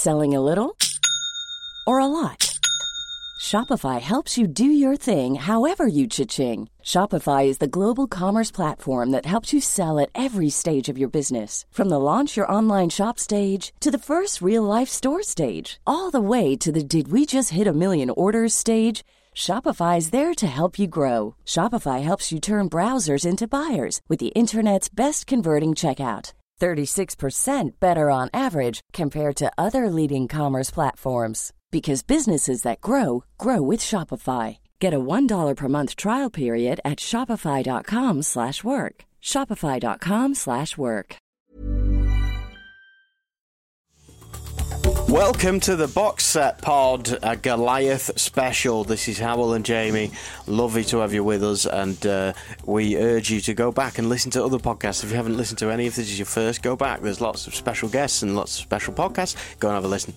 Selling a little or a lot? Shopify helps you do your thing however you cha-ching. Shopify is the global commerce platform that helps you sell at every stage of your business. From the launch your online shop stage to the first real-life store stage, all the way to the did we just hit a million orders stage. Shopify is there to help you grow. Shopify helps you turn browsers into buyers with the internet's best converting checkout. 36% better on average compared to other leading commerce platforms. Because businesses that grow, grow with Shopify. Get a $1 per month trial period at shopify.com/work. Shopify.com/work. Welcome to the Box Set Pod, a Goliath special. This is Howell and Jamie. Lovely to have you with us, and we urge you to go back and listen to other podcasts. If you haven't listened to any, if this is your first, go back. There's lots of special guests and lots of special podcasts. Go and have a listen.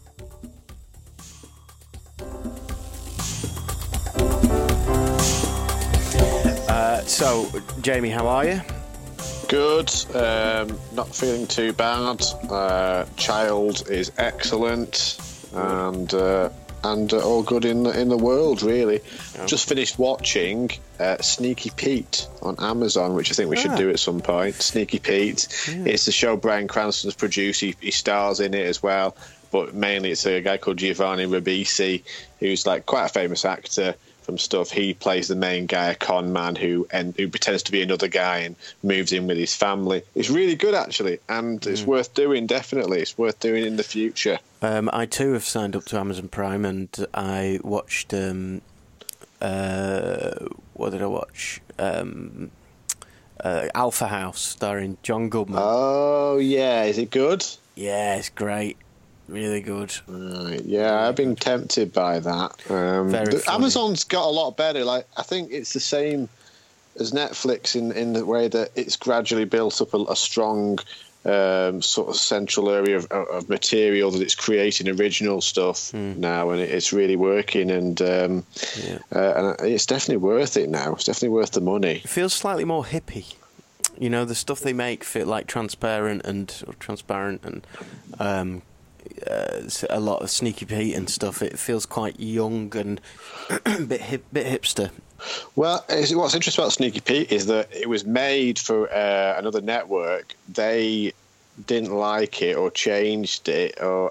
So, Jamie, how are you? Good. Not feeling too bad. Child is excellent, and all good in the world, really. Yeah. Just finished watching Sneaky Pete on Amazon, which I think we should do at some point. Sneaky Pete. Yeah. It's the show Bryan Cranston's produced. He stars in it as well, but mainly it's a guy called Giovanni Ribisi, who's like quite a famous actor from stuff. He plays the main guy, a con man who pretends to be another guy and moves in with his family. It's really good, actually, and it's worth doing, definitely. It's worth doing in the future. I, too, have signed up to Amazon Prime, and I watched... what did I watch? Alpha House, starring John Goodman. Oh, yeah. Is it good? Yeah, it's great. Really good. Right, yeah, I've been tempted by that. Amazon's got a lot better. Like, I think it's the same as Netflix in the way that it's gradually built up a strong sort of central area of material that it's creating original stuff now, and it's really working. And it's definitely worth it now. It's definitely worth the money. It feels slightly more hippie. You know, the stuff they make feel like transparent and a lot of Sneaky Pete and stuff. It feels quite young and bit hipster. Well, what's interesting about Sneaky Pete is that it was made for another network. They didn't like it or changed it, so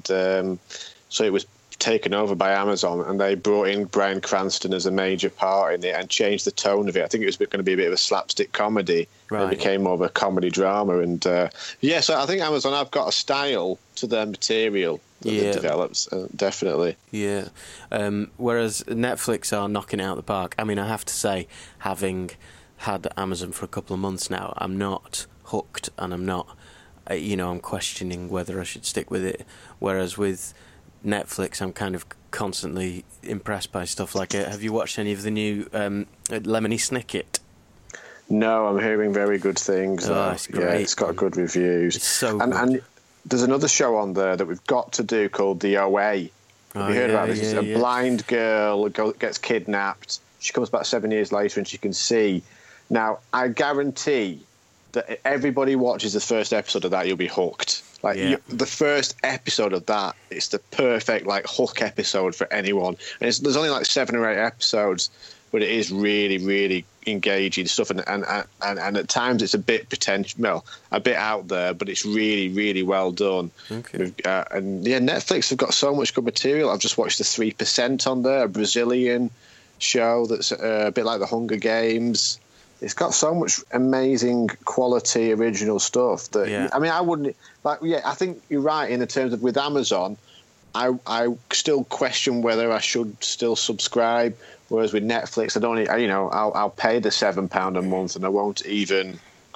it was taken over by Amazon, and they brought in Bryan Cranston as a major part in it and changed the tone of it. I think it was going to be a bit of a slapstick comedy. Right. It became more of a comedy drama, and so I think Amazon have got a style to their material that it develops, definitely. Yeah. Whereas Netflix are knocking it out of the park. I mean, I have to say, having had Amazon for a couple of months now, I'm not hooked, and I'm not, I'm questioning whether I should stick with it. Whereas with Netflix, I'm kind of constantly impressed by stuff like it. Have you watched any of the new Lemony Snicket? No, I'm hearing very good things. It's great. Yeah, it's got good reviews. It's so good. And there's another show on there that we've got to do called The OA. Have you heard about this? It's a blind girl gets kidnapped. She comes back 7 years later and she can see. Now, I guarantee that if everybody watches the first episode of that, you'll be hooked. The first episode of that, it's the perfect hook episode for anyone. And there's only 7 or 8 episodes, but it is really, really engaging stuff. And at times it's a bit a bit out there, but it's really, really well done. Okay. Netflix have got so much good material. I've just watched the 3% on there, a Brazilian show that's a bit like the Hunger Games. It's got so much amazing quality original stuff that I mean, I wouldn't I think you're right in the terms of with Amazon. I still question whether I should still subscribe. Whereas with Netflix, I don't. I'll pay the £7 a month, and I won't even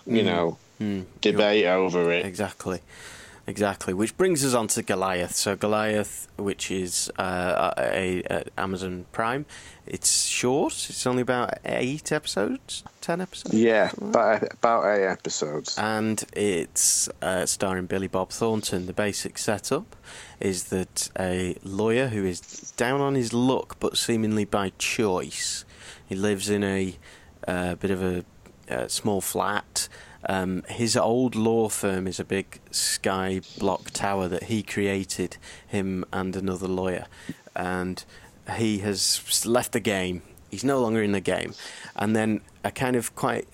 debate over it. Exactly. Which brings us on to Goliath. So Goliath, which is a Amazon Prime. It's short. It's only about 8 episodes, 10 episodes. Yeah, about 8 episodes. And it's starring Billy Bob Thornton. The basic setup is that a lawyer who is down on his luck, but seemingly by choice. He lives in a bit of a small flat. His old law firm is a big sky block tower that he created, him and another lawyer, and he has left the game. He's no longer in the game. And then a kind of quite,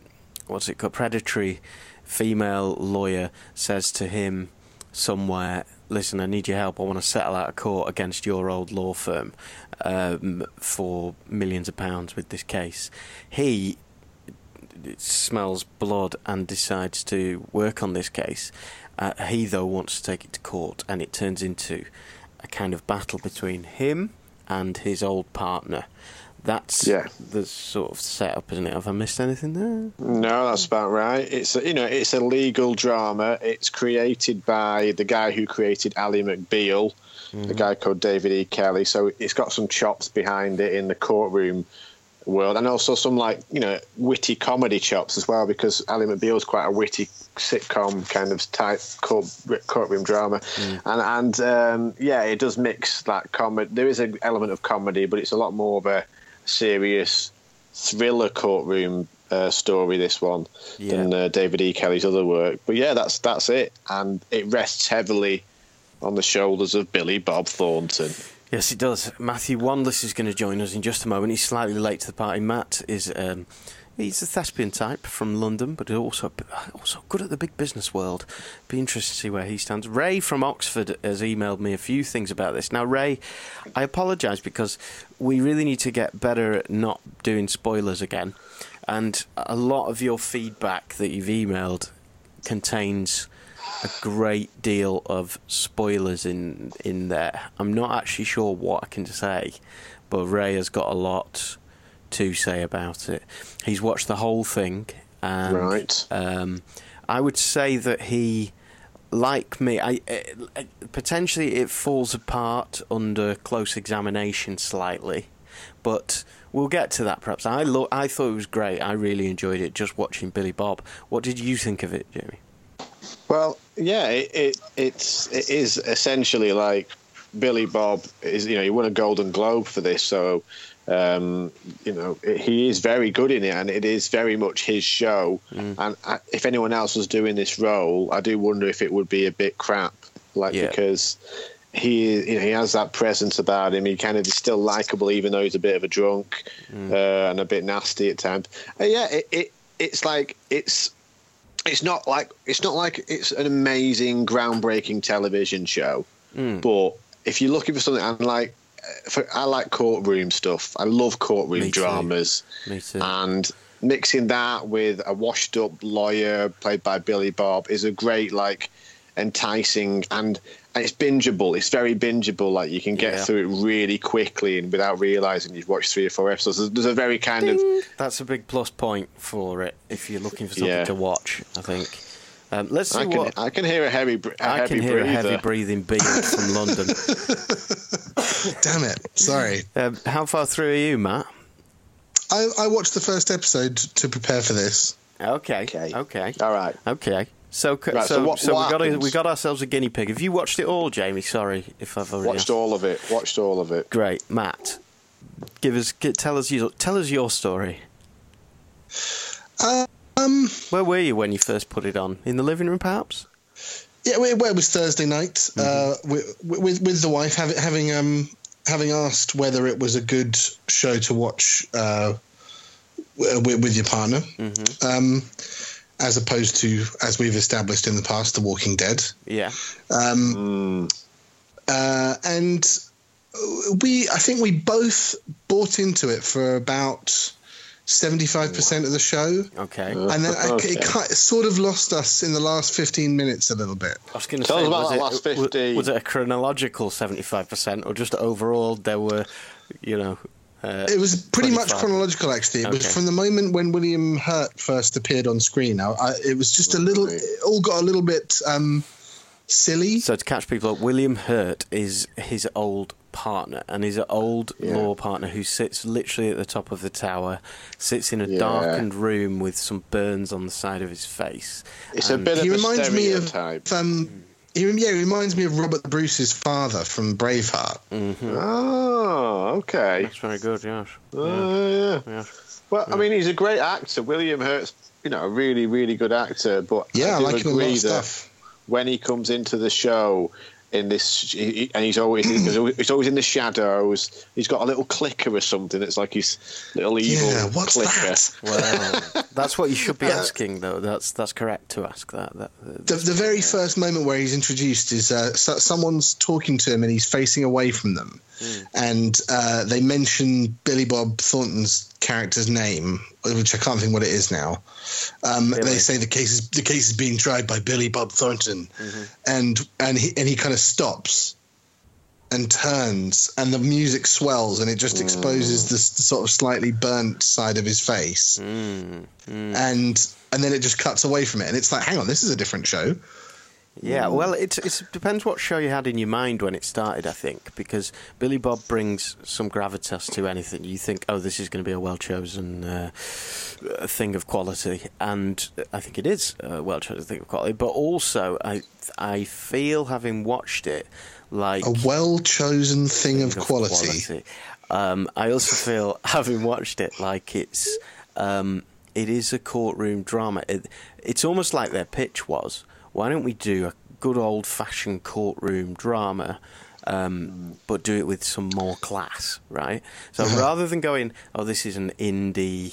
predatory female lawyer says to him somewhere, listen, I need your help. I want to settle out of court against your old law firm for millions of pounds with this case. He smells blood and decides to work on this case. He, though, wants to take it to court, and it turns into a kind of battle between him and his old partner. That's the sort of setup, isn't it? Have I missed anything there? No, that's about right. It's a legal drama. It's created by the guy who created Ally McBeal, a guy called David E. Kelly. So it's got some chops behind it in the courtroom world, and also some witty comedy chops as well, because Ally McBeal is quite a witty sitcom kind of type courtroom drama, and it does mix that comedy. There is an element of comedy, but it's a lot more of a serious thriller courtroom story, this one, than David E. Kelly's other work. But that's it, and it rests heavily on the shoulders of Billy Bob Thornton. Yes, it does. Matthew Wandless is going to join us in just a moment. He's slightly late to the party. Matt is he's a thespian type from London, but also good at the big business world. Be interested to see where he stands. Ray from Oxford has emailed me a few things about this. Now, Ray, I apologise because we really need to get better at not doing spoilers again. And a lot of your feedback that you've emailed contains a great deal of spoilers in there. I'm not actually sure what I can say, but Ray has got a lot to say about it. He's watched the whole thing, and right. I would say that he, like me, potentially it falls apart under close examination slightly, but we'll get to that perhaps. I thought it was great. I really enjoyed it just watching Billy Bob. What did you think of it, Jamie? Well, yeah, it is essentially like Billy Bob is. He won a Golden Globe for this, so he is very good in it, and it is very much his show. And if anyone else was doing this role, I do wonder if it would be a bit crap, because he has that presence about him. He kind of is still likable, even though he's a bit of a drunk and a bit nasty at times. It's not like it's an amazing, groundbreaking television show, but if you're looking for something, I like courtroom stuff. I love courtroom dramas. Me too. And mixing that with a washed-up lawyer played by Billy Bob is a great, enticing, and it's bingeable. It's very bingeable. You can get through it really quickly and without realising you've watched 3 or 4 episodes. There's a very kind of... That's a big plus point for it if you're looking for something to watch, I think. Let's see I can hear a heavy breathing being from London. Damn it! Sorry. How far through are you, Matt? I watched the first episode to prepare for this. Okay. All right. Okay. So we got ourselves a guinea pig. Have you watched it all, Jamie? Sorry if I've already watched all of it. Watched all of it. Great, Matt. Tell us your story. Where were you when you first put it on? In the living room, perhaps? Yeah, it was Thursday night with the wife, having asked whether it was a good show to watch with your partner, as opposed to, as we've established in the past, The Walking Dead. Yeah. And I think we both bought into it for about 75% of the show. Okay. And then it sort of lost us in the last 15 minutes a little bit. I was going to say, was it a chronological 75% or just overall there were, it was pretty 25. Much chronological, actually. It was from the moment when William Hurt first appeared on screen. It was just it all got a little bit silly. So to catch people up, William Hurt is his old partner, and he's an old law partner who sits literally at the top of the tower, sits in a darkened room with some burns on the side of his face. It's a bit of a stereotype. He reminds me of Robert Bruce's father from Braveheart. Mm-hmm. Oh, okay. That's very good, yes. Yeah. Well, I mean, he's a great actor. William Hurt's, a really, really good actor. But I do like him in a lot agree of that stuff. when he comes into the show and he's always in the shadows. He's got a little clicker or something. It's like his little evil what's clicker. That? Well, that's what you should be asking, though. That's correct to ask that. The very first moment where he's introduced is someone's talking to him and he's facing away from them, and they mention Billy Bob Thornton's character's name, which I can't think what it is now. They say the case is being tried by Billy Bob Thornton, and he kind of stops and turns, and the music swells, and it just exposes the sort of slightly burnt side of his face, and then it just cuts away from it, and it's like, hang on, this is a different show. Yeah, well, it depends what show you had in your mind when it started, I think, because Billy Bob brings some gravitas to anything. You think, oh, this is going to be a well-chosen thing of quality, and I think it is a well-chosen thing of quality, but also I feel, having watched it, like... A well-chosen thing of quality. I also feel, having watched it, like it is a courtroom drama. It's almost like their pitch was, why don't we do a good old-fashioned courtroom drama, but do it with some more class, right? So rather than going, oh, this is an indie,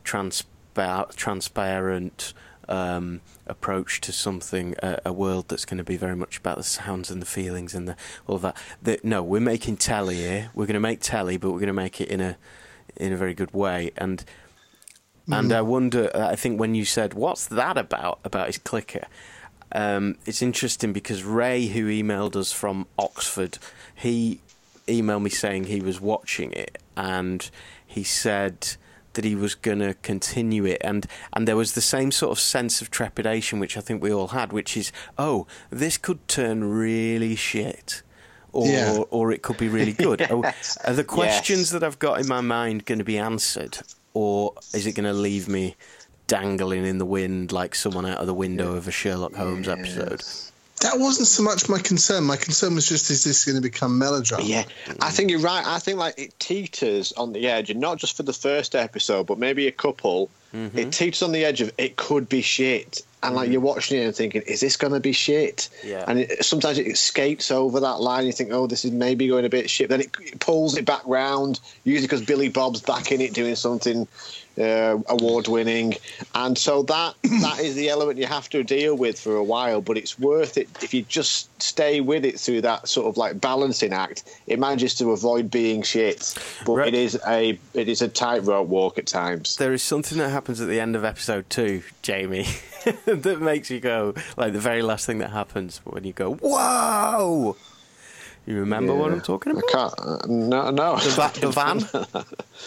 transparent approach to something, a world that's going to be very much about the sounds and the feelings and all of that. No, we're making telly here. We're going to make telly, but we're going to make it in a very good way. And I wonder, I think when you said, what's that about his clicker? It's interesting because Ray, who emailed us from Oxford, he emailed me saying he was watching it, and he said that he was going to continue it, and there was the same sort of sense of trepidation which I think we all had, which is, oh, this could turn really shit, or it could be really good. Are the questions that I've got in my mind going to be answered, or is it going to leave me dangling in the wind like someone out of the window of a Sherlock Holmes episode? That wasn't so much my concern. My concern was just, is this going to become melodrama? Yeah, I think you're right. I think like it teeters on the edge, and not just for the first episode, but maybe a couple. It teeters on the edge of it could be shit, and like you're watching it and thinking, is this going to be shit? Yeah. And sometimes it skates over that line. You think, oh, this is maybe going a bit shit. Then it pulls it back round, usually because Billy Bob's back in it doing something award-winning, and so that is the element you have to deal with for a while, but it's worth it if you just stay with it through that sort of like balancing act. It manages to avoid being shit, but it is a tightrope walk at times. There is something that happens at the end of episode 2, Jamie, that makes you go, like the very last thing that happens when you go, whoa! You remember what I'm talking about? I can't. No. The van?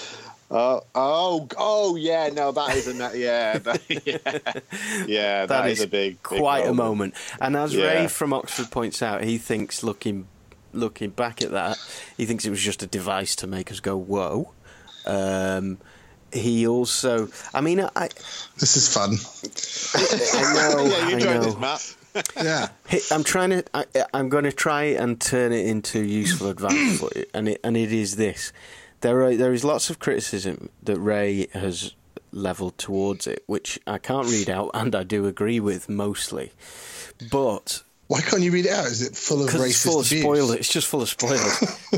Oh, yeah, no, that is that is a big quite a moment. And as Ray from Oxford points out, he thinks, looking back at that, he thinks it was just a device to make us go, whoa. He also, this is fun. I know. Yeah, you enjoyed this, Matt. Yeah, I'm going to try and turn it into useful advice for you, and it is this. There is lots of criticism that Ray has levelled towards it, which I can't read out, and I do agree with mostly. But why can't you read it out? Is it full of racist abuse? It's just full of spoilers.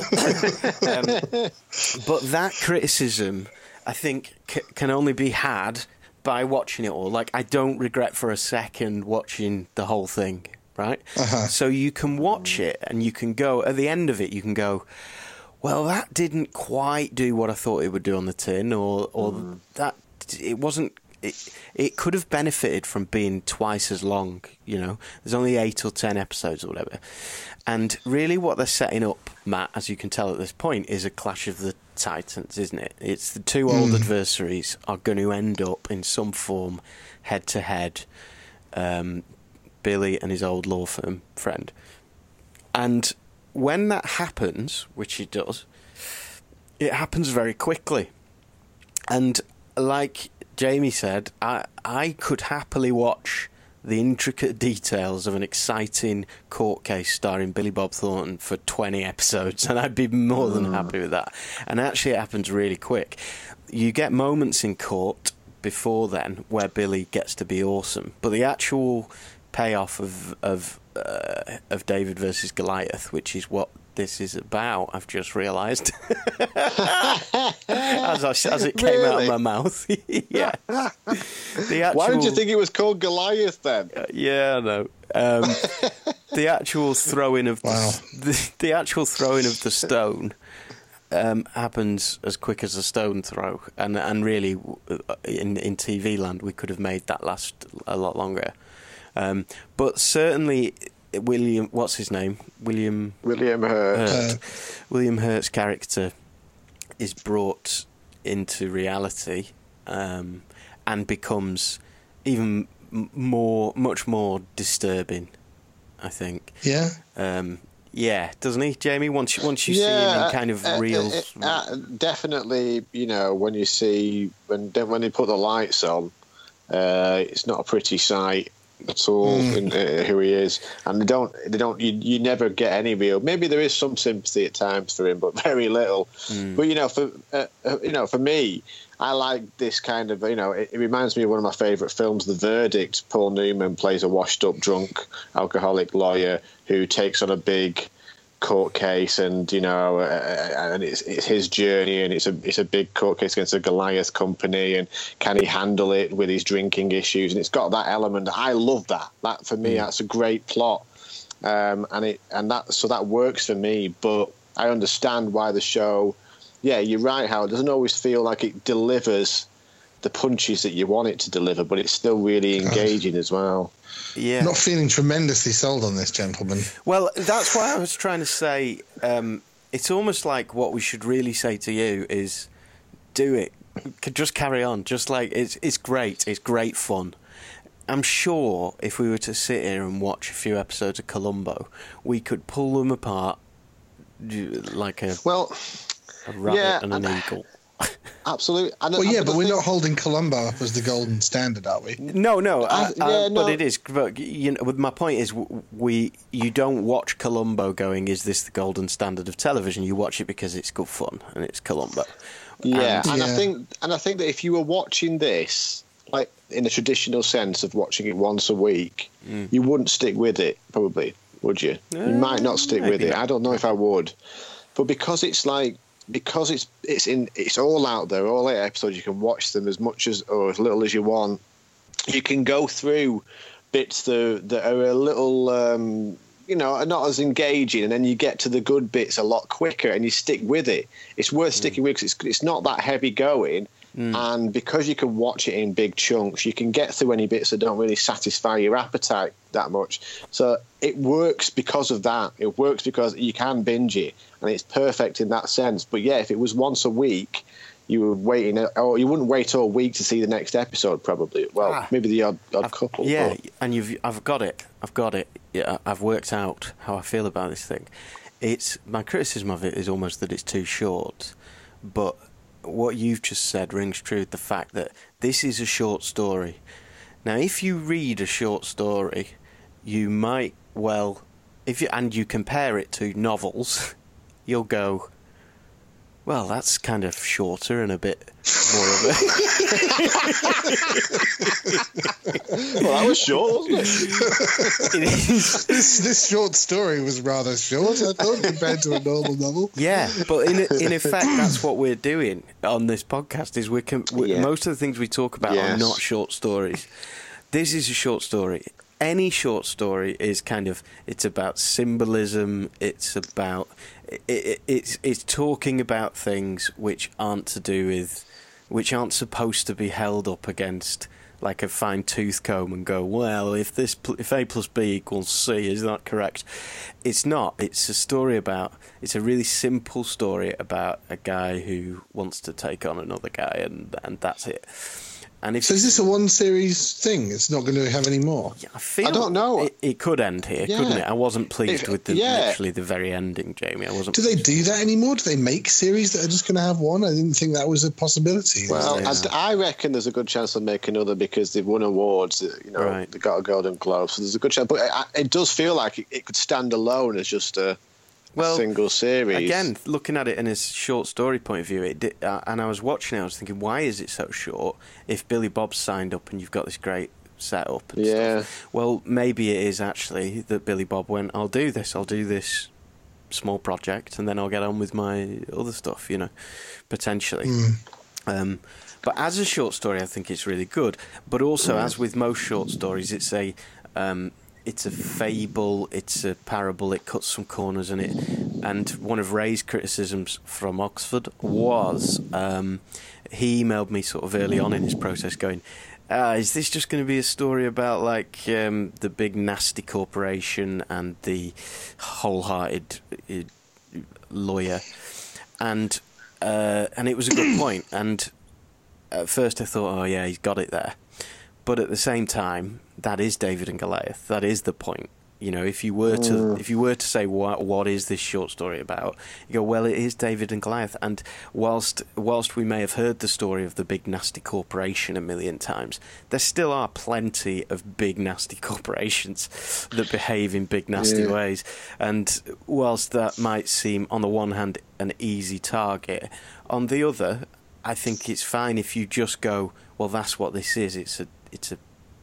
But that criticism, I think, can only be had by watching it all. Like, I don't regret for a second watching the whole thing, right? So you can watch it, and you can go, at the end of it, you can go, well, that didn't quite do what I thought it would do on the tin, or that it wasn't. It could have benefited from being twice as long. You know, there's only 8 or 10 episodes or whatever, and really, what they're setting up, Matt, as you can tell at this point, is a clash of the titans, isn't it? It's the two old adversaries are going to end up in some form head to head. Billy and his old law firm friend, and when that happens, which it does, it happens very quickly. And like Jamie said, I could happily watch the intricate details of an exciting court case starring Billy Bob Thornton for 20 episodes, and I'd be more than happy with that. And actually, it happens really quick. You get moments in court before then where Billy gets to be awesome, but the actual payoff of David versus Goliath, which is what this is about, I've just realised as it came out of my mouth. Yeah. Why did you think it was called Goliath then? Yeah, I know. The actual throwing of the actual throwing of the stone happens as quick as a stone throw, and really in TV land we could have made that last a lot longer. But certainly William, what's his name? William Hurt. William Hurt's character is brought into reality and becomes even much more disturbing, I think. Yeah. Yeah, doesn't he, Jamie? Once you see him in kind of real... definitely, when you see... When they put the lights on, it's not a pretty sight at all in who he is, and they don't. You never get any real. Maybe there is some sympathy at times for him, but very little. But for me, I like this kind of. It reminds me of one of my favourite films, The Verdict. Paul Newman plays a washed-up, drunk, alcoholic lawyer who takes on a big court case, and and it's his journey, and it's a big court case against a Goliath company, and can he handle it with his drinking issues? And it's got that element. I love that. That for me, that's a great plot, and that works for me. But I understand why the show. Yeah, you're right, Howard. It doesn't always feel like it delivers the punches that you want it to deliver, but it's still really engaging as well. Yeah. Not feeling tremendously sold on this, gentleman. Well, that's why I was trying to say, it's almost like what we should really say to you is do it. Just carry on. Just like, it's great. It's great fun. I'm sure if we were to sit here and watch a few episodes of Columbo, we could pull them apart like a rabbit and an eagle. Absolutely. But we're not holding Columbo up as the golden standard, are we? No. But it is. But my point is, you don't watch Columbo going, "Is this the golden standard of television?" You watch it because it's good fun and it's Columbo. Yeah, I think that if you were watching this, like in the traditional sense of watching it once a week, you wouldn't stick with it. Probably, would you? You might not stick with it. I don't know if I would, but because it's all out there, all 8 episodes, you can watch them as much as or as little as you want. You can go through bits that are a little, are not as engaging, and then you get to the good bits a lot quicker, and you stick with it. It's worth sticking with because it's not that heavy going, and because you can watch it in big chunks, you can get through any bits that don't really satisfy your appetite that much. So it works because of that. It works because you can binge it, and it's perfect in that sense. But yeah, if it was once a week, you were waiting, or you wouldn't wait all week to see the next episode. Probably, maybe the odd couple. Yeah, and I've got it. Yeah, I've worked out how I feel about this thing. My criticism of it is almost that it's too short, but what you've just said rings true. The fact that this is a short story. Now, if you read a short story, you might and you compare it to novels, you'll go, well, that's kind of shorter and a bit more of it. Well, that was short, wasn't it? It is. This short story was rather short, I thought, compared to a normal novel. Yeah, but in effect, that's what we're doing on this podcast. Is most of the things we talk about are not short stories. This is a short story. Any short story is it's about symbolism. It's about it's talking about things which aren't supposed to be held up against like a fine tooth comb and go, well, if A plus B equals C, is that correct? It's not. It's a really simple story about a guy who wants to take on another guy, and that's it. And if so is this a one series thing? It's not going to have any more? Yeah, I don't know. It could end here, couldn't it? I wasn't pleased with literally the very ending, Jamie. I wasn't. Do they do that anymore? Do they make series that are just going to have one? I didn't think that was a possibility. Well, I reckon there's a good chance they'll make another because they've won awards. Right. They got a Golden Globe, so there's a good chance. But it does feel like it could stand alone as just a single series. Again, looking at it in a short story point of view, and I was watching it, I was thinking, why is it so short? If Billy Bob's signed up and you've got this great setup and stuff. Well, maybe it is actually that Billy Bob went, I'll do this small project, and then I'll get on with my other stuff, potentially. But as a short story, I think it's really good. But also, as with most short stories, it's a fable, it's a parable, it cuts some corners in it. And one of Ray's criticisms from Oxford was, he emailed me sort of early on in his process going, is this just going to be a story about the big nasty corporation and the wholehearted lawyer? And it was a good point. And at first I thought, oh yeah, he's got it there. But at the same time, that is David and Goliath. That is the point. If you were to say what is this short story about, you go, well, it is David and Goliath. And whilst we may have heard the story of the big nasty corporation a million times, there still are plenty of big nasty corporations that behave in big nasty ways. And whilst that might seem, on the one hand, an easy target, on the other, I think it's fine if you just go, well, that's what this is. It's a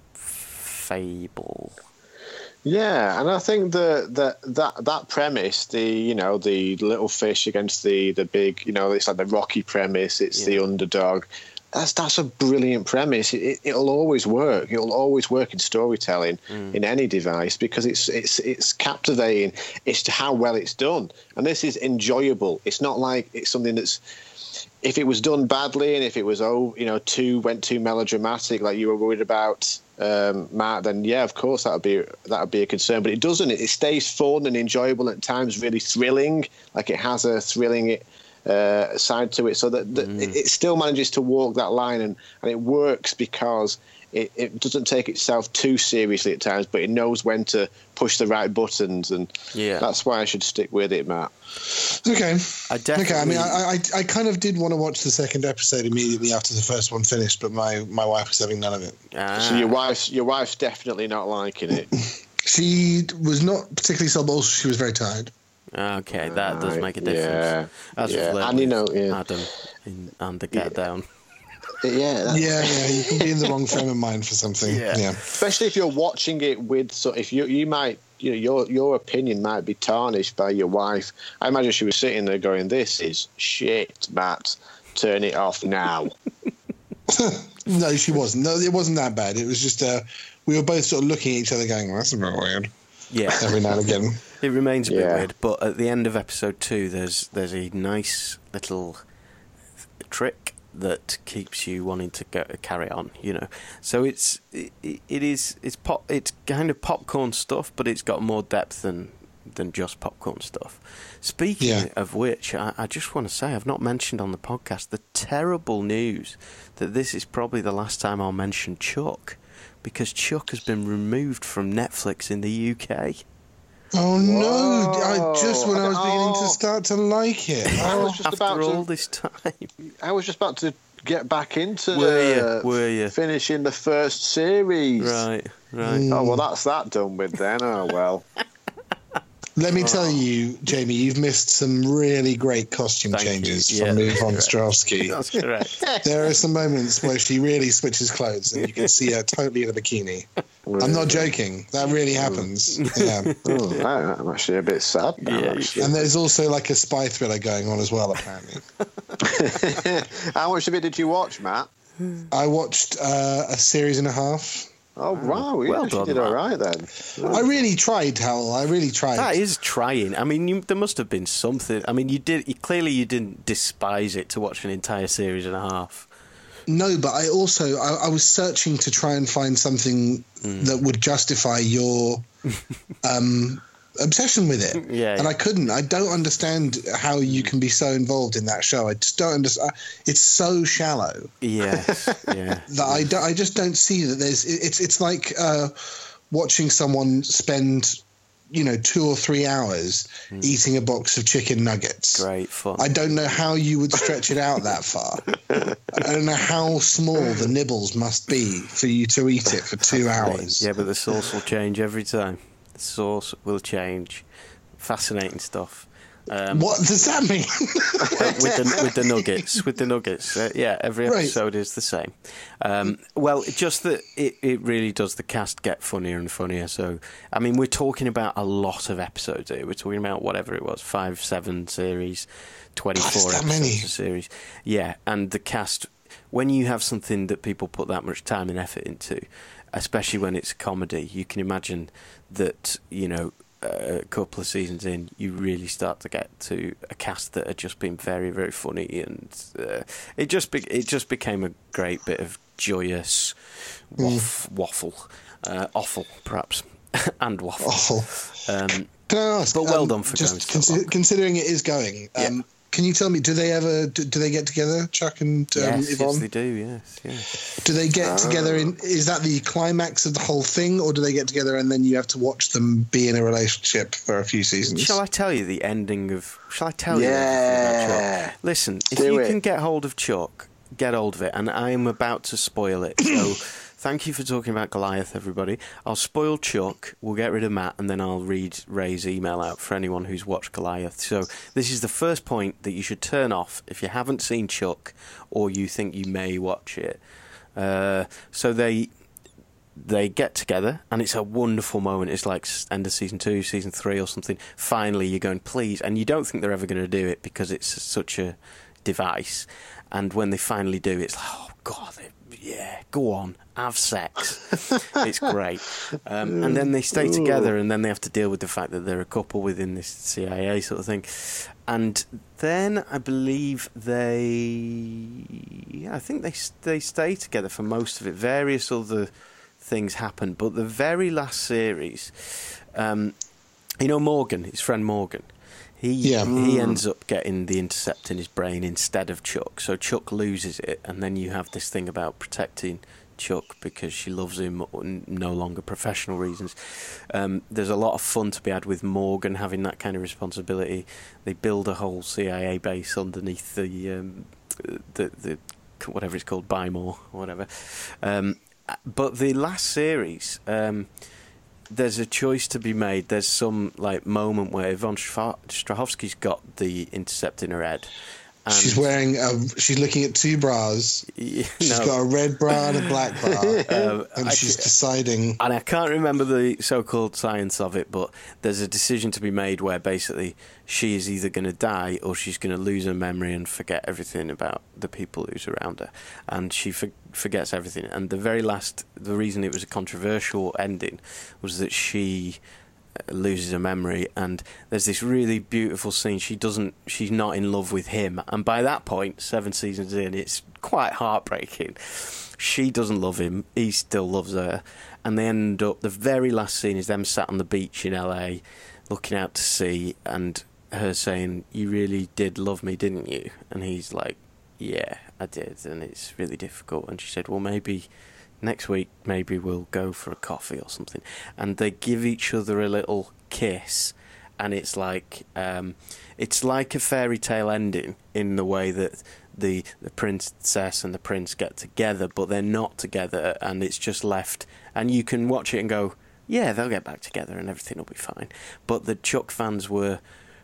fable. Yeah, and I think that premise, the little fish against the big, it's like the Rocky premise. It's the underdog. That's a brilliant premise. It'll always work. It'll always work in storytelling in any device because it's captivating. It's how well it's done, and this is enjoyable. It's not like it's something that's. If it was done badly and if it was too melodramatic, like you were worried about, Matt, then of course that would be a concern. But it doesn't. It stays fun and enjoyable at times, really thrilling. Like it has a thrilling side to it, so that it still manages to walk that line, and it works because it doesn't take itself too seriously at times, but it knows when to push the right buttons, and that's why I should stick with it, Matt. Okay. I mean, I kind of did want to watch the second episode immediately after the first one finished, but my wife was having none of it. So your wife's definitely not liking it. She was not particularly sold, but also she was very tired. Okay, that does make a difference. And Adam and the Get Down. Yeah, you can be in the wrong frame of mind for something. Yeah. Especially if you're watching it with, so if you might, your opinion might be tarnished by your wife. I imagine she was sitting there going, "This is shit, Matt. Turn it off now." No, she wasn't. No, it wasn't that bad. It was just we were both sort of looking at each other, going, well, "That's a bit weird." Yeah, every now and again. It remains a bit weird, but at the end of episode 2, there's a nice little trick that keeps you wanting to carry on, So it's kind of popcorn stuff, but it's got more depth than just popcorn stuff. Speaking of which, I just want to say, I've not mentioned on the podcast the terrible news that this is probably the last time I'll mention Chuck, because Chuck has been removed from Netflix in the UK. Oh no! Just when I was beginning to start to like it. This time, I was just about to get back into were you finishing the first series. Right. Oh well, that's that done with then. Oh well. Let me tell you, Jamie, you've missed some really great costume changes from Move von Ostrovsky. That's correct. There are some moments where she really switches clothes and you can see her totally in a bikini. Really? I'm not joking. That really happens. Yeah. I'm actually a bit sad now. Yeah, and there's also like a spy thriller going on as well, apparently. How much of it did you watch, Matt? I watched a series and a half. Oh, wow. Well done, you did all right then. I really tried, Hal. I really tried. That is trying. I mean, there must have been something. I mean, you didn't despise it to watch an entire series and a half. No, but I was searching to try and find something that would justify your obsession with it. And I don't understand how you can be so involved in that show. I just don't understand. It's so shallow. Yes, that I just don't see that there's. It's like watching someone spend 2 or 3 hours eating a box of chicken nuggets. Great fun. I don't know how you would stretch it out that far. I don't know how small the nibbles must be for you to eat it for 2 hours. Yeah, but the sauce will change every time. The sauce will change. Fascinating stuff. What does that mean? with the nuggets. Every episode is the same. Well, just that it really does the cast get funnier and funnier. So, I mean, we're talking about a lot of episodes here. We're talking about whatever it was, 5-7 series, 24 episodes a series. Yeah, and the cast, when you have something that people put that much time and effort into, especially when it's a comedy, you can imagine that, a couple of seasons in, you really start to get to a cast that had just been very, very funny, and it just became a great bit of joyous waffle, offal perhaps, and waffle. Can I ask? But well done for just going. Considering it is going. Can you tell me? Do they get together, Chuck and Yvonne? Yes, they do. Yes. Do they get together? Is that the climax of the whole thing, or do they get together and then you have to watch them be in a relationship for a few seasons? Shall I tell you the ending of? Shall I tell you everything about Chuck? Listen, if you can get hold of Chuck, get hold of it, and I am about to spoil it. So. Thank you for talking about Goliath, everybody. I'll spoil Chuck, we'll get rid of Matt, and then I'll read Ray's email out for anyone who's watched Goliath. So this is the first point that you should turn off if you haven't seen Chuck or you think you may watch it. So they get together, and it's a wonderful moment. It's like end of season 2, season 3 or something. Finally, you're going, please. And you don't think they're ever going to do it because it's such a device. And when they finally do, it's like, oh, God, go on, have sex. It's great. And then they stay together, and then they have to deal with the fact that they're a couple within this CIA sort of thing. And then I believe I think they stay together for most of it. Various other things happen, but the very last series, Morgan, his friend Morgan, he ends up getting the intercept in his brain instead of Chuck. So Chuck loses it, and then you have this thing about protecting Chuck because she loves him, no longer professional reasons. There's a lot of fun to be had with Morgan having that kind of responsibility. They build a whole CIA base underneath the whatever it's called, Bymore or whatever. But the last series, there's a choice to be made. There's some moment where Yvonne Strahovski's got the intercept in her head. And she's wearing. She's looking at 2 bras. She's got a red bra and a black bra, and she's deciding. And I can't remember the so-called science of it, but there's a decision to be made where basically she is either going to die or she's going to lose her memory and forget everything about the people who's around her, and she forgets everything. And the reason it was a controversial ending was that she loses her memory, and there's this really beautiful scene. She's not in love with him, and by that point, 7 seasons in, it's quite heartbreaking. She doesn't love him, he still loves her, and they end up, the very last scene is them sat on the beach in LA looking out to sea, and her saying, "You really did love me, didn't you?" And he's like, "Yeah, I did, and it's really difficult." And she said, "Well, maybe next week, maybe we'll go for a coffee or something." And they give each other a little kiss, and it's like a fairy tale ending in the way that the princess and the prince get together, but they're not together, and it's just left. And you can watch it and go, yeah, they'll get back together and everything will be fine. But the Chuck fans were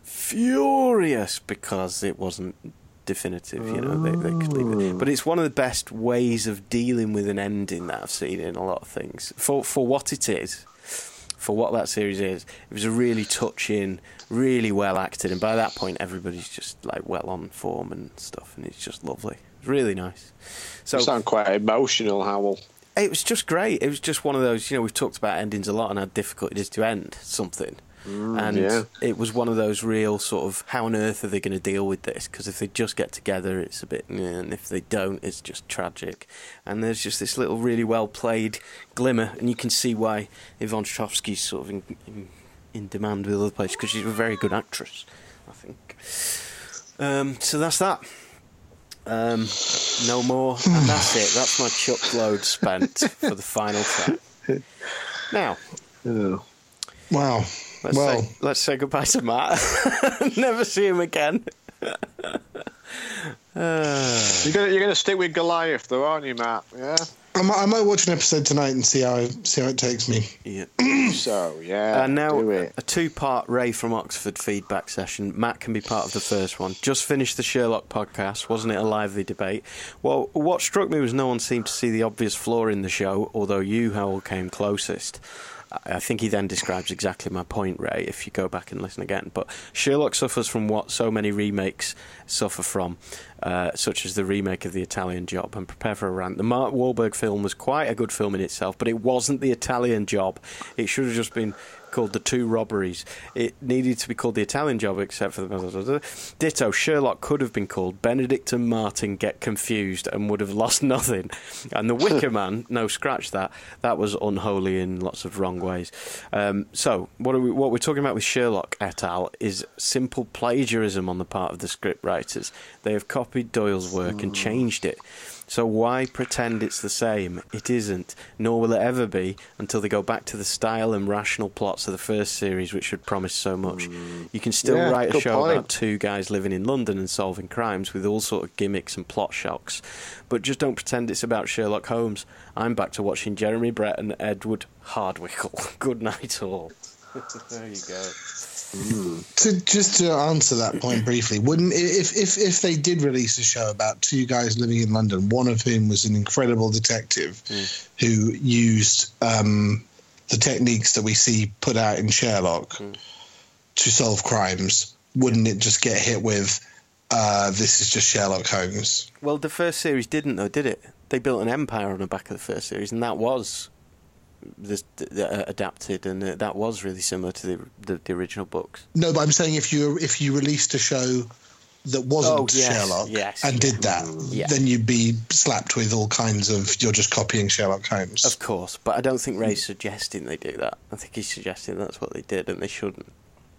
furious because it wasn't definitive, they could leave it. But it's one of the best ways of dealing with an ending that I've seen in a lot of things. For what it is, for what that series is, it was a really touching, really well acted, and by that point everybody's just well on form and stuff, and it's just lovely. It's really nice. So, you sound quite emotional, Howell. It was just great. It was just one of those, we've talked about endings a lot and how difficult it is to end something. It was one of those real sort of, how on earth are they going to deal with this? Because if they just get together, it's a bit, and if they don't, it's just tragic. And there's just this little really well-played glimmer, and you can see why Yvonne Strahovski's sort of in demand with other places because she's a very good actress, I think. So that's that. No more, and that's it. That's my chuck load spent for the final track. Now, wow. Let's say goodbye to Matt. Never see him again. You're gonna stick with Goliath, though, aren't you, Matt? Yeah. I might watch an episode tonight and see how it takes me. Yeah. So yeah. And now do it. a 2-part Ray from Oxford feedback session. Matt can be part of the first one. Just finished the Sherlock podcast. Wasn't it a lively debate? Well, what struck me was no one seemed to see the obvious flaw in the show, although you, Howell, came closest. I think he then describes exactly my point, Ray, if you go back and listen again. But Sherlock suffers from what so many remakes suffer from, such as the remake of The Italian Job. And prepare for a rant. The Mark Wahlberg film was quite a good film in itself, but it wasn't The Italian Job. It should have just been called The Two Robberies. It needed to be called The Italian Job, except for the... Ditto, Sherlock could have been called Benedict and Martin Get Confused and would have lost nothing. And The Wicker Man, no, scratch that. That was unholy in lots of wrong ways. So, what we're talking about with Sherlock et al. Is simple plagiarism on the part of the script writers. They have copied Doyle's work and changed it. So why pretend it's the same? It isn't, nor will it ever be until they go back to the style and rational plots of the first series, which had promised so much. You can still write a show about two guys living in London and solving crimes with all sort of gimmicks and plot shocks, but just don't pretend it's about Sherlock Holmes. I'm back to watching Jeremy Brett and Edward Hardwicke. Good night all. There you go. Just to answer that point briefly, wouldn't if they did release a show about two guys living in London, one of whom was an incredible detective who used the techniques that we see put out in Sherlock to solve crimes, wouldn't it just get hit with this is just Sherlock Holmes? Well, the first series didn't, though, did it? They built an empire on the back of the first series, and that was adapted, and that was really similar to the original books. No, but I'm saying if you released a show that wasn't Sherlock and did that, then you'd be slapped with all kinds of you're just copying Sherlock Holmes. Of course, but I don't think Ray's suggesting they do that. I think he's suggesting that's what they did, and they shouldn't.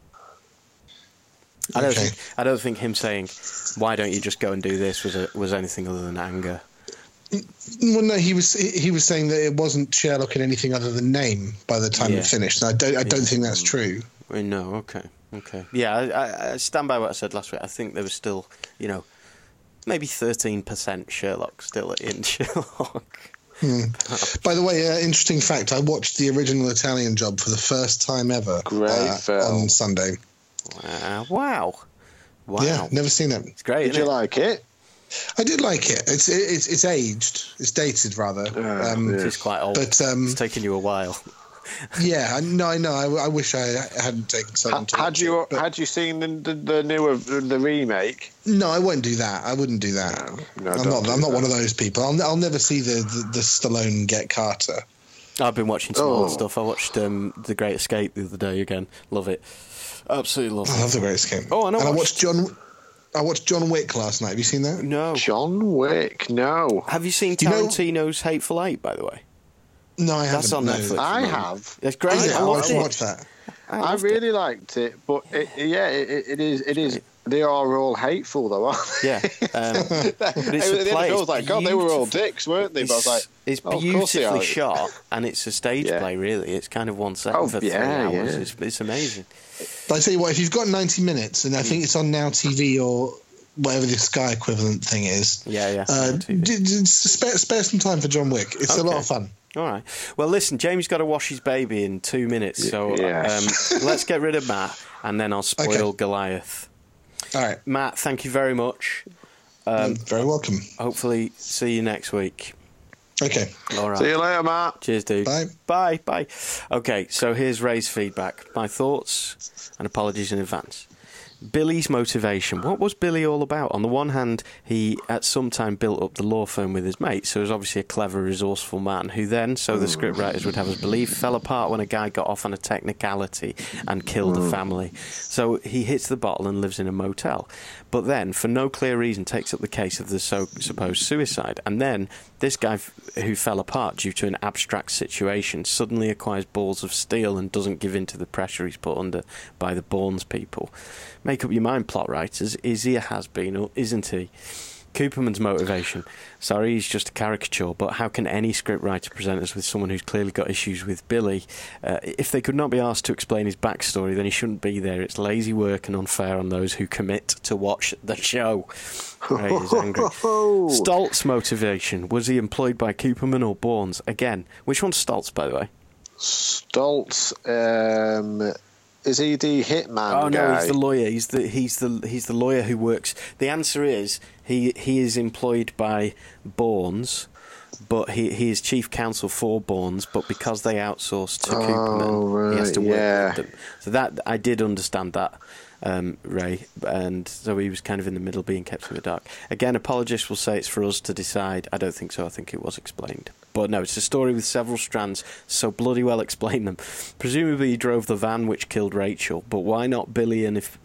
I don't think him saying, "Why don't you just go and do this?" was anything other than anger. Well, no, he was saying that it wasn't Sherlock in anything other than name by the time it finished. And I don't think that's true. No, okay. Yeah, I stand by what I said last week. I think there was still, maybe 13% Sherlock still in Sherlock. By the way, interesting fact: I watched the original Italian Job for the first time ever. Great film. On Sunday. Wow. Yeah, never seen it. It's great. Did you like it? I did like it. It's aged. It's dated, rather. It's quite old. But it's taken you a while. Yeah, I know. I wish I hadn't taken so long to watch it. Had you seen the newer the remake? No, I won't do that. I wouldn't do that. No, I'm not one of those people. I'll never see the Stallone Get Carter. I've been watching some old stuff. I watched The Great Escape the other day again. Love it. Absolutely love it. I love The Great Escape. Oh, I know. And I watched John Wick last night. Have you seen that? No. John Wick, no. Have you seen Tarantino's Hateful Eight, by the way? No, I haven't. That's on Netflix. I have. It's great. I watched that. I really liked it, but it is. They are all hateful, though, aren't they? Yeah. But it's I was like, God, they were all dicks, weren't they? But I was like, it's beautifully shot, and it's a stage play, really. It's kind of 1 second for 3 hours. Yeah. It's amazing. But I tell you what, if you've got 90 minutes, and I think it's on Now TV or whatever the Sky equivalent thing is, spare some time for John Wick. It's a lot of fun. All right. Well, listen, Jamie's got to wash his baby in 2 minutes, so let's get rid of Matt, and then I'll spoil Goliath. All right. Matt, thank you very much. You're very welcome. Hopefully see you next week. Okay. All right. See you later, Matt. Cheers, dude. Bye. Okay, so here's Ray's feedback. My thoughts and apologies in advance. Billy's motivation. What was Billy all about? On the one hand, he at some time built up the law firm with his mate, so he was obviously a clever, resourceful man who then, so the scriptwriters would have us believe, fell apart when a guy got off on a technicality and killed a family. So he hits the bottle and lives in a motel. But then, for no clear reason, takes up the case of the supposed suicide. And then, this guy who fell apart due to an abstract situation suddenly acquires balls of steel and doesn't give in to the pressure he's put under by the Bourne's people. Make up your mind, plot writers. Is he a has-been or isn't he? Cooperman's motivation. Sorry, he's just a caricature, but how can any scriptwriter present us with someone who's clearly got issues with Billy? If they could not be asked to explain his backstory, then he shouldn't be there. It's lazy work and unfair on those who commit to watch the show. Ray is angry. Stoltz motivation. Was he employed by Cooperman or Bournes? Again, which one's Stoltz, by the way? Stoltz, is he the hitman? Oh no, guy? he's the lawyer. He's the lawyer who works. The answer is he is employed by Bournes, but he is chief counsel for Bournes. But because they outsource to Cooperman, right, he has to work with them. So that I did understand that, Ray, and so he was kind of in the middle, being kept in the dark. Again, apologists will say it's for us to decide. I don't think so. I think it was explained. But no, it's a story with several strands, so bloody well explain them. Presumably he drove the van which killed Rachel, but why not Billy? And if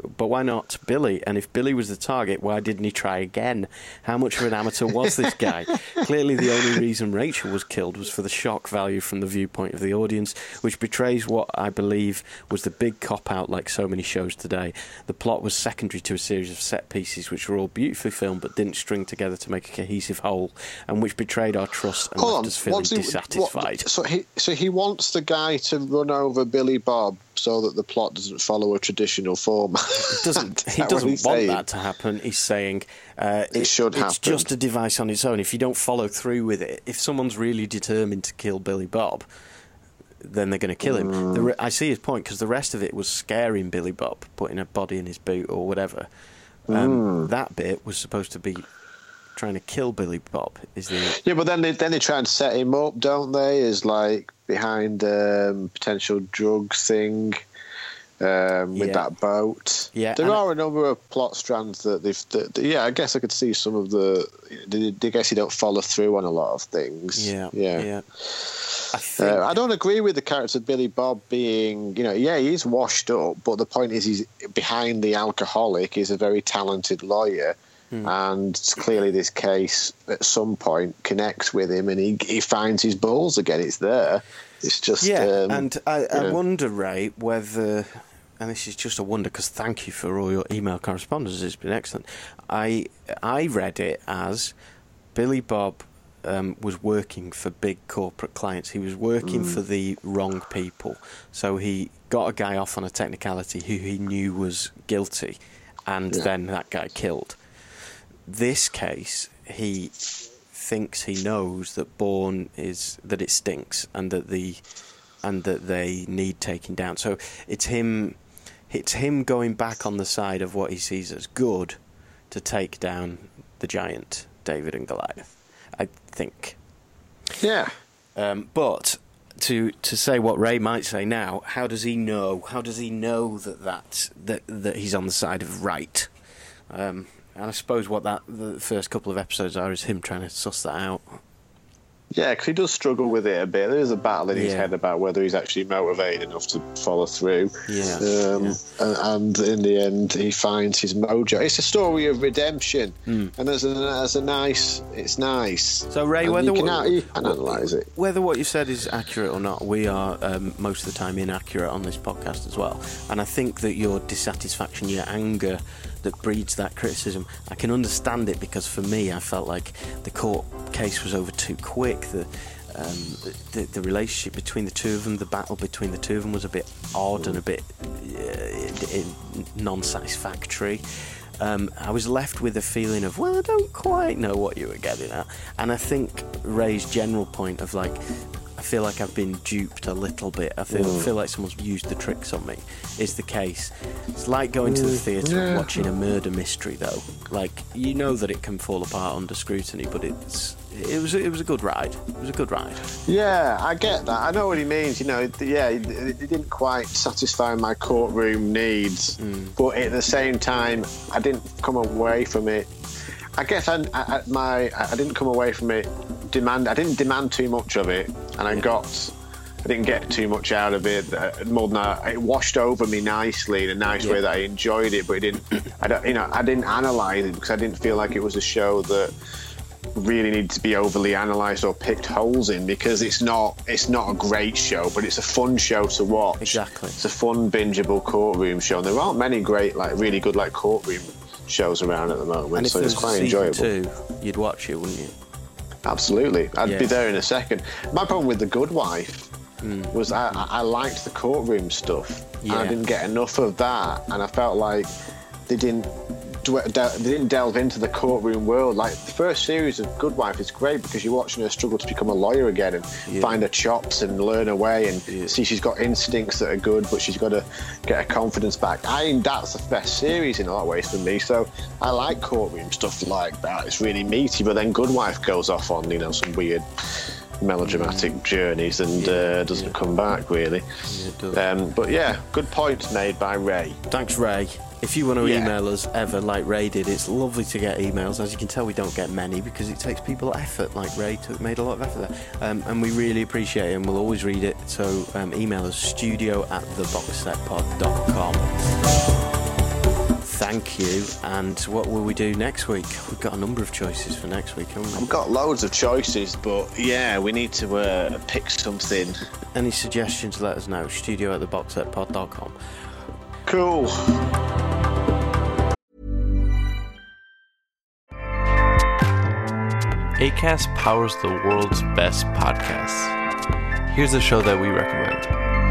Billy was the target, why didn't he try again? How much of an amateur was this guy? Clearly the only reason Rachel was killed was for the shock value from the viewpoint of the audience, which betrays what I believe was the big cop-out like so many shows today. The plot was secondary to a series of set pieces which were all beautifully filmed but didn't string together to make a cohesive whole, and which betrayed our trust and left us feeling dissatisfied. So he wants the guy to run over Billy Bob so that the plot doesn't follow a traditional format. He doesn't want that to happen. He's saying it should happen. It's just a device on its own. If you don't follow through with it, if someone's really determined to kill Billy Bob, then they're going to kill him. I see his point, because the rest of it was scaring Billy Bob, putting a body in his boot or whatever. That bit was supposed to be trying to kill Billy Bob. Yeah, but then they try and set him up, don't they? As like behind potential drug thing with that boat. Yeah, there are a number of plot strands that I guess I could see some of the. I guess you don't follow through on a lot of things. Yeah. I don't agree with the character of Billy Bob being, he's washed up, but the point is he's behind the alcoholic. He's a very talented lawyer. And clearly this case at some point connects with him and he finds his balls again. It's there. It's just... I wonder, Ray, whether... And this is just a wonder, because thank you for all your email correspondence. It's been excellent. I read it as Billy Bob was working for big corporate clients. He was working for the wrong people. So he got a guy off on a technicality who he knew was guilty, and then that guy killed. This case, he thinks he knows that Bourne that it stinks and that they need taking down. So it's him going back on the side of what he sees as good to take down the giant David and Goliath, I think. Yeah. But to say what Ray might say now, how does he know? How does he know that he's on the side of right? And I suppose what the first couple of episodes are is him trying to suss that out. Yeah, because he does struggle with it a bit. There is a battle in his head about whether he's actually motivated enough to follow through. And in the end, he finds his mojo. It's a story of redemption, and it's nice. So, Ray, you can analyse it. Whether what you said is accurate or not, we are most of the time inaccurate on this podcast as well. And I think that your dissatisfaction, your anger that breeds that criticism, I can understand it, because for me, I felt like the court case was over too quick. The relationship between the two of them, the battle between the two of them was a bit odd and a bit non-satisfactory. I was left with a feeling of, I don't quite know what you were getting at. And I think Ray's general point of, like, I feel like I've been duped a little bit. I feel like someone's used the tricks on me. Is the case. It's like going to the theatre and watching a murder mystery, though. Like, you know that it can fall apart under scrutiny, but it was a good ride. It was a good ride. Yeah, I get that. I know what he means. You know, it didn't quite satisfy my courtroom needs, but at the same time, I didn't come away from it. I guess I didn't come away from it. I didn't demand too much of it, and I didn't get too much out of it. More than it washed over me nicely in a nice way that I enjoyed it, but I didn't analyse it because I didn't feel like it was a show that really needed to be overly analysed or picked holes in, because it's not a great show, but it's a fun show to watch. Exactly. It's a fun, bingeable courtroom show, and there aren't many great, like, really good, like, courtroom shows around at the moment, and so it's quite enjoyable. Too, you'd watch it, wouldn't you? Absolutely. I'd be there in a second. My problem with The Good Wife was I liked the courtroom stuff, and I didn't get enough of that, and I felt like they didn't delve into the courtroom world. Like, the first series of Good Wife is great because you're watching her struggle to become a lawyer again and find her chops and learn her way and see she's got instincts that are good, but she's got to get her confidence back. I think that's the best series in a lot of ways for me. So I like courtroom stuff like that. It's really meaty, but then Good Wife goes off on, you know, some weird melodramatic journeys and doesn't come back really. But yeah, good points made by Ray. Thanks, Ray. If you want to email us ever like Ray did, it's lovely to get emails. As you can tell, we don't get many because it takes people effort, like Ray made a lot of effort there. And we really appreciate it, and we'll always read it. So email us, studio@theboxsetpod.com. Thank you. And what will we do next week? We've got a number of choices for next week, haven't we? We've got loads of choices, but yeah, we need to pick something. Any suggestions, let us know. studio@theboxsetpod.com. Cool. Acast powers the world's best podcasts. Here's a show that we recommend.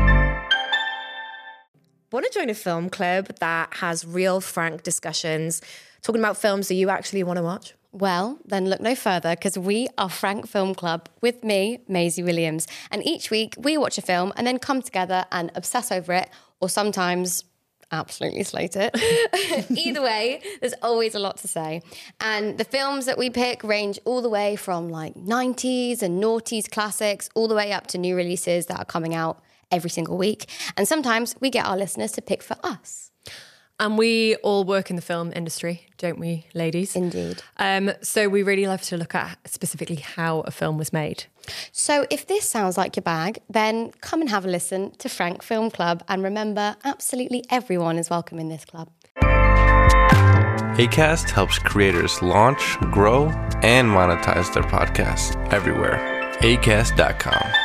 Want to join a film club that has real, frank discussions, talking about films that you actually want to watch? Well, then look no further, because we are Frank Film Club with me, Maisie Williams. And each week we watch a film and then come together and obsess over it, or sometimes absolutely slate it. Either way, there's always a lot to say. And the films that we pick range all the way from like 90s and noughties classics, all the way up to new releases that are coming out every single week. And sometimes we get our listeners to pick for us. And we all work in the film industry, don't we, ladies? Indeed. So we really love to look at specifically how a film was made. So if this sounds like your bag, then come and have a listen to Frank Film Club. And remember, absolutely everyone is welcome in this club. Acast helps creators launch, grow, and monetize their podcasts everywhere. Acast.com.